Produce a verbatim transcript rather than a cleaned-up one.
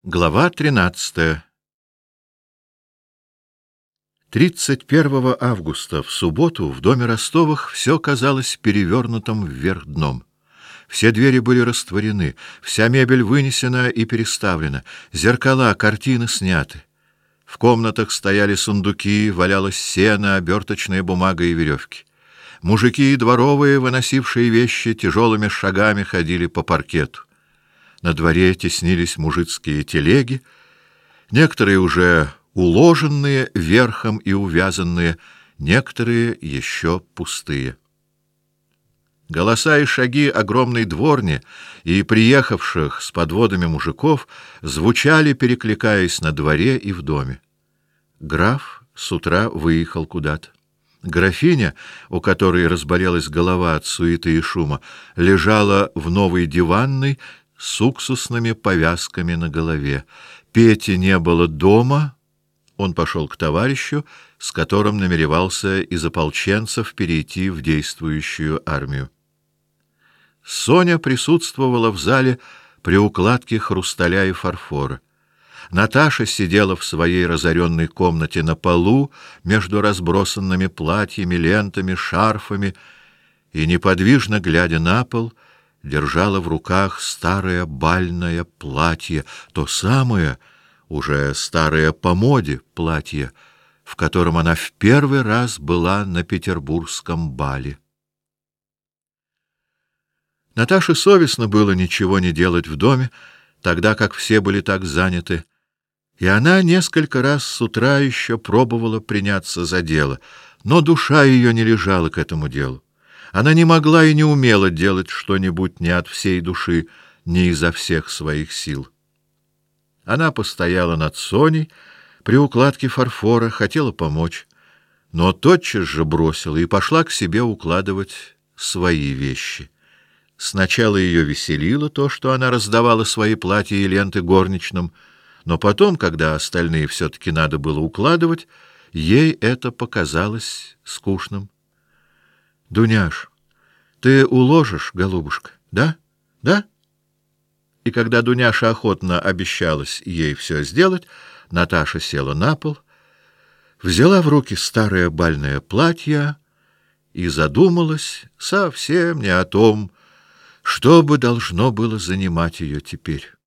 Глава тринадцатая. тридцать первого августа, в субботу, в доме Ростовых все казалось перевернутым вверх дном. Все двери были растворены, вся мебель вынесена и переставлена, зеркала, картины сняты. В комнатах стояли сундуки, валялось сено, оберточная бумага и веревки. Мужики и дворовые, выносившие вещи, тяжелыми шагами ходили по паркету. На дворе теснились мужицкие телеги, некоторые уже уложенные верхом и увязанные, некоторые еще пустые. Голоса и шаги огромной дворни и приехавших с подводами мужиков звучали, перекликаясь на дворе и в доме. Граф с утра выехал куда-то. Графиня, у которой разболелась голова от суеты и шума, лежала в новой диванной с уксусными повязками на голове. Пети не было дома. Он пошел к товарищу, с которым намеревался из ополченцев перейти в действующую армию. Соня присутствовала в зале при укладке хрусталя и фарфора. Наташа сидела в своей разоренной комнате на полу между разбросанными платьями, лентами, шарфами и, неподвижно глядя на пол, держала в руках старое бальное платье, то самое, уже старое по моде платье, в котором она в первый раз была на петербургском бале. Наташе совестно было ничего не делать в доме, тогда как все были так заняты, и она несколько раз с утра еще пробовала приняться за дело, но душа ее не лежала к этому делу. Она не могла и не умела делать что-нибудь ни от всей души, ни изо всех своих сил. Она постояла над Соней при укладке фарфора, хотела помочь, но тотчас же бросила и пошла к себе укладывать свои вещи. Сначала ее веселило то, что она раздавала свои платья и ленты горничным, но потом, когда остальные все-таки надо было укладывать, ей это показалось скучным. — Дуняш, ты уложишь, голубушка, да? Да? И когда Дуняша охотно обещалась ей все сделать, Наташа села на пол, взяла в руки старое бальное платье и задумалась совсем не о том, что бы должно было занимать ее теперь.